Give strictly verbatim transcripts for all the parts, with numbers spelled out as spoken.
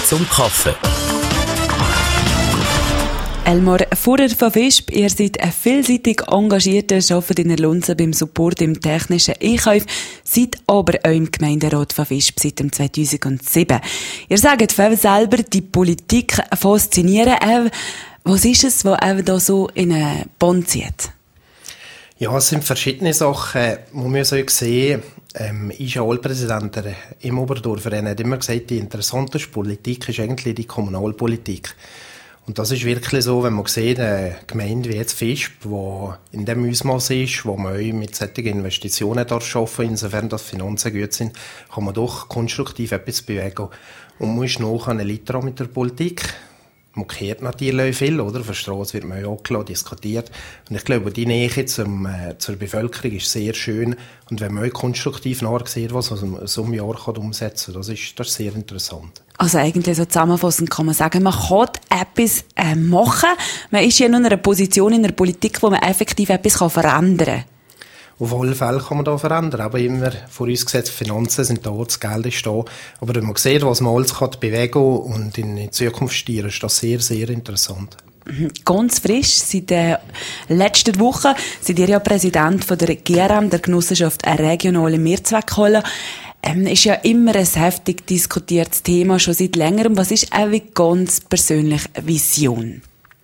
zum Kaffee. Elmar Furrer von Visp, ihr seid ein vielseitig engagierter, arbeitet in Erlunzen beim Support im technischen Einkauf, seid aber auch im Gemeinderat von Visp seit dem zweitausendsieben. Ihr sagt selber, die Politik faszinieren. Was ist es, was da so in einen Band zieht? Ja, es sind verschiedene Sachen. Man muss auch sehen, ähm, ich bin Wahlpräsident im Oberdorfer. Er hat immer gesagt, die interessanteste Politik ist eigentlich die Kommunalpolitik. Und das ist wirklich so, wenn man sieht, eine Gemeinde wie jetzt Visp, die in dem Ausmaß ist, wo man auch mit solchen Investitionen schaffen, insofern dass Finanzen gut sind, kann man doch konstruktiv etwas bewegen. Und man ist noch eine Liter mit der Politik. Man kehrt natürlich viel, oder? Auf der Straße wird man ja auch diskutiert. Und ich glaube, die Nähe zum, äh, zur Bevölkerung ist sehr schön. Und wenn man auch konstruktiv nachsieht, was man so einem Jahr kann umsetzen kann, das ist, das ist sehr interessant. Also eigentlich so zusammenfassend kann man sagen, man kann etwas äh, machen. Man ist ja in einer Position in der Politik, wo man effektiv etwas verändern kann. Auf alle Fälle kann man da verändern. Aber immer vorausgesetzt, Finanzen sind da, das Geld ist da. Aber wenn man sieht, was man alles kann bewegen und in die Zukunft stieren, ist das sehr, sehr interessant. Ganz frisch, seit der letzten Woche, seid ihr ja Präsident von der G R M, der Genossenschaft Regionale Mehrzweckhalle. Ähm, ist ja immer ein heftig diskutiertes Thema, schon seit längerem. Was ist eure ganz persönliche Vision?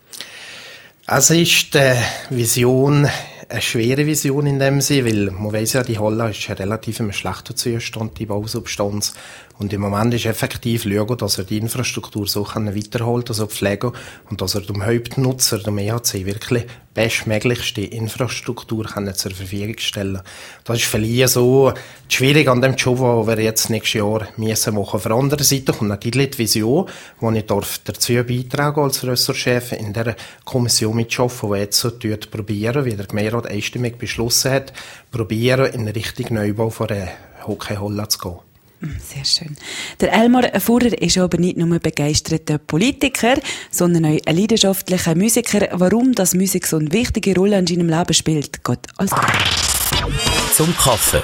Also ist die Vision eine schwere Vision in dem Sinne, weil man weiss ja, die Halle ist relativ im schlechten Zustand, die Bausubstanz. Und im Moment ist effektiv schauen, dass er die Infrastruktur so weiterholt, also pflegen, und dass er dem Hauptnutzer, dem E H C, wirklich bestmöglichste Infrastruktur zur Verfügung stellen kann. Das ist vielleicht so schwierig an dem Job, den wir jetzt nächstes Jahr müssen machen. Auf der anderen Seite kommt natürlich die Vision, die ich darf dazu beitragen als Ressortchef in der Kommission mitarbeiten, die jetzt so probieren, wie der Gemeinderat einstimmig beschlossen hat, probieren, in Richtung Neubau von der Hockeyhalle zu gehen. Sehr schön. Der Elmar Furrer ist aber nicht nur ein begeisterter Politiker, sondern auch ein leidenschaftlicher Musiker. Warum das Musik so eine wichtige Rolle in seinem Leben spielt, Gott als zum Kaffee.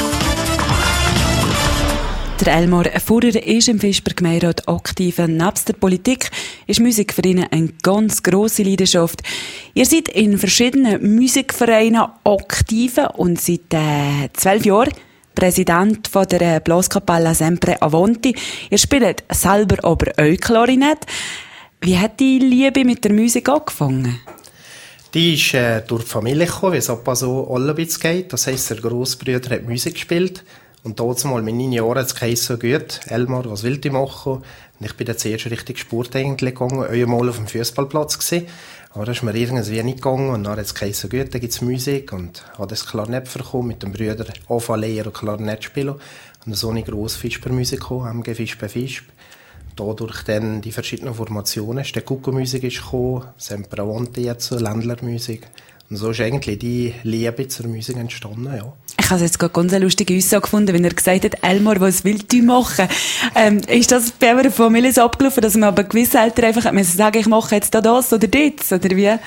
Der Elmar Furrer ist im Visper Gemeinderat aktiv. Nebst der Politik ist Musik für ihn eine ganz grosse Leidenschaft. Ihr seid in verschiedenen Musikvereinen aktiv und seit äh, zwölf Jahren Präsident von der Blaskapelle Sempre Avanti. Ihr spielt selber aber auch Klarinett. Wie hat die Liebe mit der Musik angefangen? Die ist äh, durch die Familie gekommen, wie es ab so alle ein bisschen geht. Das heisst, der Grossbruder hat Musik gespielt. Und damals mal mit neun Jahren hat es geheißen, so gut, Elmar, was willst du machen? Und ich bin dann zuerst richtig Sport eigentlich gegangen, einmal auf dem Fußballplatz gewesen. Aber da ist mir irgendwie nicht gegangen und dann hat es geheißen, so gut, da gibt's Musik. Und habe das Klarinett bekommen, mit dem Bruder anfangen lernen und Klarinett spielen. Und so eine grosse Visper-Musik gekommen, M G Visper Visp. Dadurch dann die verschiedenen Formationen, die Kuckuck-Musik ist gekommen, Sempre Avanti jetzt, Ländlermusik. Und so ist eigentlich die Liebe zur Musik entstanden, ja. Ich habe jetzt gerade ganz eine lustige Aussage gefunden, wenn er gesagt hat, Elmar, was willst du machen? Ähm, ist das bei eurer Familie so abgelaufen, dass man aber gewisse Eltern einfach müssen sagen, ich mache jetzt da das oder das, oder wie?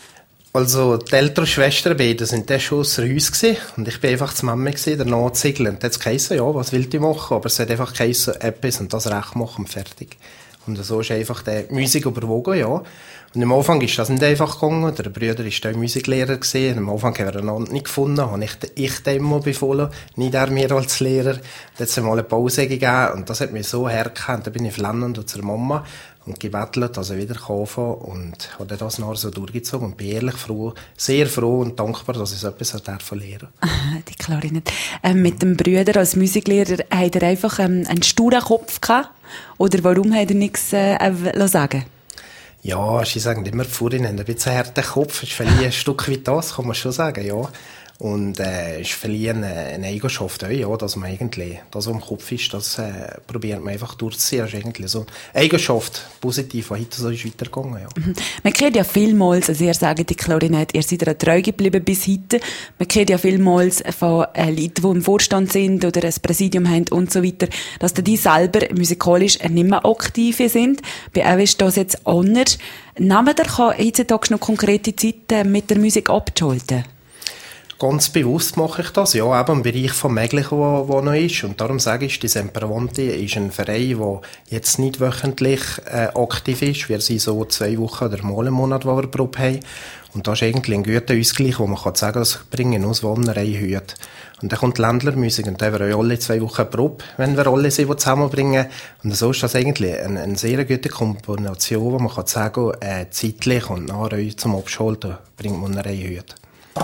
Also, die älteren Schwestern beide sind dann schon ausser Haus gewesen. Und ich bin einfach die Mama gewesen, der Nachzügler. Und dann hat es geheißen, ja, was willst du machen? Aber es hat einfach geheißen, etwas und das recht machen und fertig. Und so ist einfach die Musik überwogen, ja. Und am Anfang ist das nicht einfach gegangen. Der Bruder war der Musiklehrer gewesen. Am Anfang haben wir einander nicht gefunden. Habe ich, ich dem immer befohlen. Nicht er mir als Lehrer. Dann hat es mal eine Pause gegeben. Und das hat mich so hergekannt. Dann bin ich flennend zur Mama und gebettelt, dass er wieder anfangen kann. Und habe das nachher so durchgezogen. Und bin ehrlich froh, sehr froh und dankbar, dass ich so etwas lernen durfte. Die Klarinette. Ähm, mit dem Bruder als Musiklehrer, hat er einfach ähm, einen sturen Kopf gehabt? Oder warum hat er nichts äh, sagen? Ja, sie sagen immer, die Furin haben ein bisschen einen harten Kopf. Ist vielleicht ein Stück weit das, kann man schon sagen, ja. Und, äh, ist vielleicht eine, eine Eigenschaft auch, ja, dass man eigentlich, das, was im Kopf ist, das, äh, probiert man einfach durchzuziehen. Das ist eigentlich so eine Eigenschaft, positiv, die heute so ist weitergegangen, ja. Mhm. Man kennt ja vielmals, also ihr sagt die Klarinette, ihr seid ja treu geblieben bis heute. Man kennt ja vielmals von äh, Leuten, die im Vorstand sind oder ein Präsidium haben und so weiter, dass die selber musikalisch nicht mehr aktiv sind. Bei euch ist das jetzt anders. Nehmt ihr heutzutage noch konkrete Zeit mit der Musik abzuschalten? ganz bewusst mache ich das, ja, eben im Bereich vom Möglichen, wo, wo noch ist. Und darum sage ich, die Semperavontli ist ein Verein, der jetzt nicht wöchentlich äh, aktiv ist. Wir sind so zwei Wochen oder mal im Monat, wo wir Probe haben. Und das ist eigentlich ein guter Ausgleich, wo man kann sagen, das bringen uns Wohner eine Hüte. Und dann kommt die Ländlermusik und dann haben wir alle zwei Wochen Probe, wenn wir alle sie zusammenbringen. Und so ist das eigentlich eine, eine sehr gute Kombination, wo man kann sagen, äh, zeitlich und nachher zum Abschalten bringt man eine Hüte.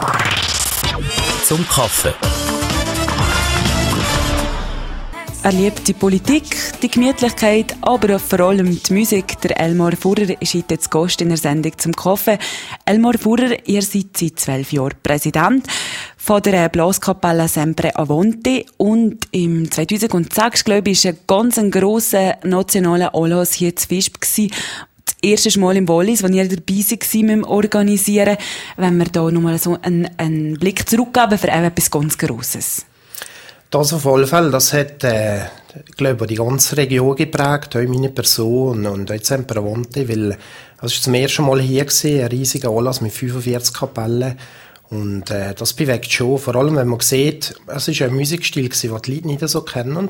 Zum Kaffee. Er liebt die Politik, die Gemütlichkeit, aber auch vor allem die Musik. Der Elmar Furrer ist heute jetzt Gast in der Sendung «Zum Kaffee». Elmar Furrer, ihr seid seit zwölf Jahren Präsident von der Blaskapelle Semperavontli und im zweitausendsechs, glaube ich, war ein ganz grosser nationaler Anlass hier zu Visp gewesen. Das erste Mal im Wallis, als ihr dabei seid mit dem Organisieren. Wenn wir da nochmal so einen, einen Blick zurückgeben für etwas ganz Grosses. Das auf alle Fälle, das hat, äh, ich glaube, die ganze Region geprägt, auch meine Person und auch Semperavontli, weil, das war zum ersten Mal hier gewesen, ein riesiger Anlass mit fünfundvierzig Kapellen. Und, äh, das bewegt schon, vor allem, wenn man sieht, es ist ein Musikstil gewesen, den die Leute nicht so kennen.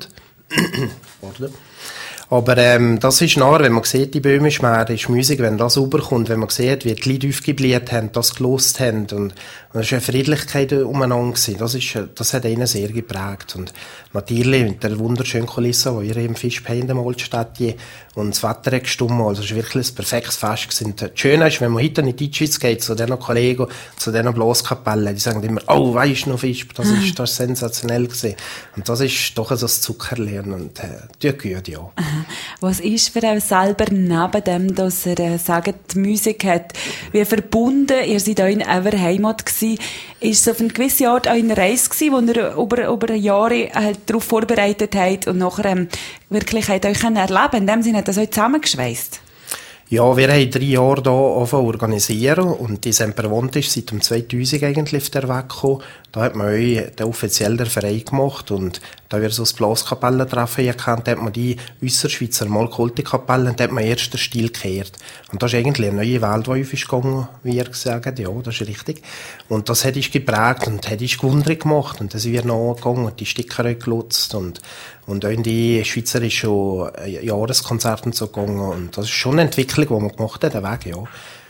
Aber ähm, das ist nachher, wenn man sieht, die böhmische Mähre ist Musik, wenn das rüberkommt, wenn man sieht, wie die Leute aufgeblieben haben, das gelost haben und, und es war eine Friedlichkeit umeinander gewesen. Das, ist, das hat ihnen sehr geprägt. Und natürlich mit der wunderschönen Kulisse, die wir im Fischp haben in der Altstadt, und das Wetter hat gestimmt, also es war wirklich ein perfektes Fest gewesen. Das Schöne ist, wenn man heute in die Deutschschweiz geht, zu diesen Kollegen, zu diesen Blaskapellen, die sagen immer, oh, weisst du noch Fischp, das ist, das ist sensationell gewesen. Und das ist doch so ein Zuckerli und äh, tut gut, ja. Was ist für euch selber neben dem, dass ihr äh, sagt, die Musik hat wie verbunden, ihr seid auch in eurer Heimat gewesen, ist es auf eine gewisse Art auch eine Reise gewesen, wo ihr über, über Jahre halt darauf vorbereitet habt und nachher ähm, wirklich habt euch erleben. In dem Sinne hat das euch zusammengeschweißt? Ja, wir haben drei Jahre hier angefangen zu organisieren und die Semperavontli ist seit dem zweitausend eigentlich auf der Weg gekommen. Da hat man auch offiziell den Verein gemacht und da wir so das Blaskapellentreffen hier kennt, hat man die Ausserschweizer mal geholte Kapellen und hat man erst den Stil gekehrt. Und das ist eigentlich eine neue Welt, die auf gegangen, wie ihr gesagt, ja, das ist richtig. Und das hat ich geprägt und hat ich gewundert gemacht und dann sind wir nachgegangen und die Sticker gelutzt und und auch in die schweizerischen Jahreskonzerte so gegangen und das ist schon eine Entwicklung, die man gemacht hat, der Weg, ja.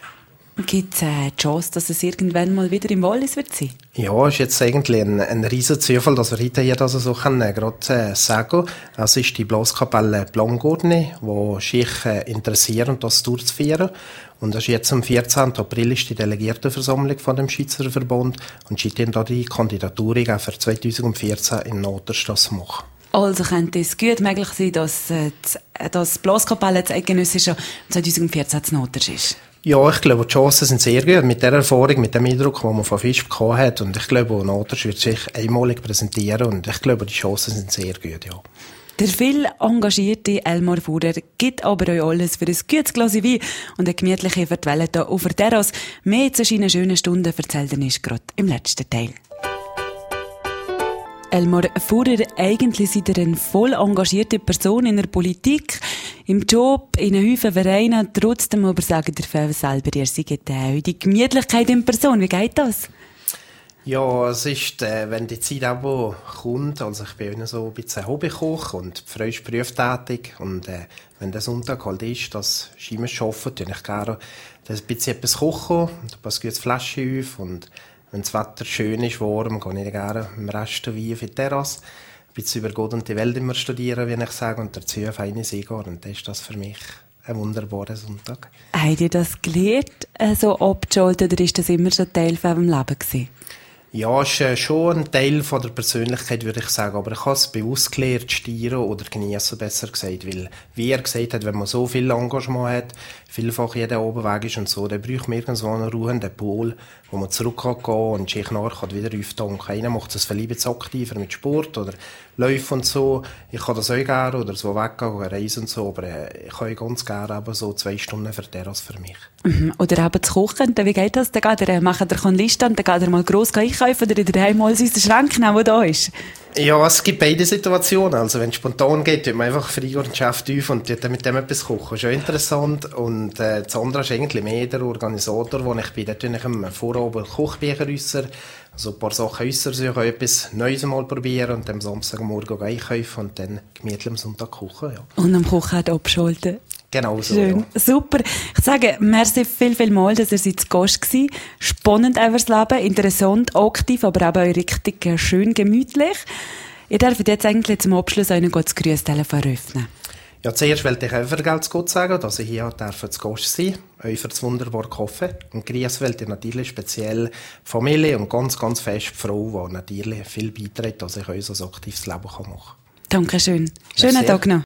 Gibt es eine Chance, dass es irgendwann mal wieder im Wallis wird sein? Ja, ist jetzt eigentlich ein, ein riesen Zufall, dass wir heute hier das so können, gerade äh, sagen. Es ist die Blaskapelle Blangordni, die sich äh, interessieren, das durchzuführen. Und das ist jetzt am vierzehnten April ist die Delegiertenversammlung von dem Schweizer Verband und sie haben da die Kandidatur für zweitausendvierzehn in Noterstrasse machen. Also könnte es gut möglich sein, dass äh, das Blaskapelle das Eidgenössische zweitausendvierzehn zu Noters ist? Ja, ich glaube, die Chancen sind sehr gut. Mit der Erfahrung, mit dem Eindruck, den man von Fischp gehabt hat. Und ich glaube, Noters wird sich einmalig präsentieren. Und ich glaube, die Chancen sind sehr gut, ja. Der viel engagierte Elmar Furrer gibt aber euch alles für ein gutes Glas Wein und eine gemütliche Vertwelle hier auf der Terrasse. Mehr zu seinen schönen Stunden erzählt er uns gerade im letzten Teil. Elmar Furrer, eigentlich seid ihr eine voll engagierte Person in der Politik, im Job, in einem Haufen Vereinen. Trotzdem aber sagen ihr selber, ihr seid auch die Gemütlichkeit in Person. Wie geht das? Ja, es ist, äh, wenn die Zeit auch kommt, also ich bin immer so ein bisschen Hobbykoch und die Frau ist berufstätig und äh, wenn der Sonntag halt ist, dass ich immer arbeite, tue ich gerne ein bisschen etwas kochen und ein paar gute Flaschen auf und wenn das Wetter schön ist, warm, gehe ich gerne im Rest Wein auf die Terrasse. Ein bisschen über Gott und die Welt immer studieren, wie ich sage, und dazu eine feine Seegehen. Und das ist das für mich ein wunderbarer Sonntag. Habt ihr das gelernt, so abzuschalten, oder ist das immer so Teil von eurem Leben gewesen? Ja, es ist äh, schon ein Teil von der Persönlichkeit, würde ich sagen. Aber ich habe es bewusst gelernt, steuern oder genießen, besser gesagt. Weil, wie er gesagt hat, wenn man so viel Engagement hat, vielfach jeder oben weg ist und so, dann braucht man irgendwo einen ruhenden Pol, wo man zurück kann gehen und sich nachher wieder auftanken. Einer macht das vielleicht aktiver mit Sport oder Läufen und so. Ich kann das auch gerne oder so weggehen, reisen und so. Aber äh, ich kann ganz gerne aber so zwei Stunden für Terrasse für mich. Mhm. Oder eben zu kochen, wie geht das? Dann geht er, macht er eine Liste und dann geht er mal gross einkaufen oder in der Heim alles aus den Schrank nehmen, der da ist. Ja, es gibt beide Situationen. Also wenn es spontan geht, tut man einfach frei und schafft auf und tut dann mit dem etwas kochen. Schon interessant. Und äh, das andere ist eigentlich mehr der Organisator, wo ich bin. Da tue ich am Vorabend Kochbücher äußern, also ein paar Sachen äußern, suchen, etwas Neues mal probieren und am Samstagmorgen einkaufen und dann gemütlich am Sonntag kochen. Ja. Und am Kochen auch abschalten. Genau so, schön. Ja. Super. Ich sage, merci viel, viel mal, dass ihr zu Gast gewesen. Spannend auch das Leben, interessant, aktiv, aber auch richtig schön gemütlich. Ihr dürft jetzt eigentlich zum Abschluss euch noch das Grüßtelefon eröffnen. Ja, zuerst wollte ich auch für Geld zu Gott sagen, dass ich hier darf zu Gast sein darf, euch für das wunderbare Kaffee. Und grüß wollte ich natürlich speziell Familie und ganz, ganz fest die Frau, die natürlich viel beiträgt, dass ich unser aktives Leben machen kann. Dankeschön. Schönen Tag noch.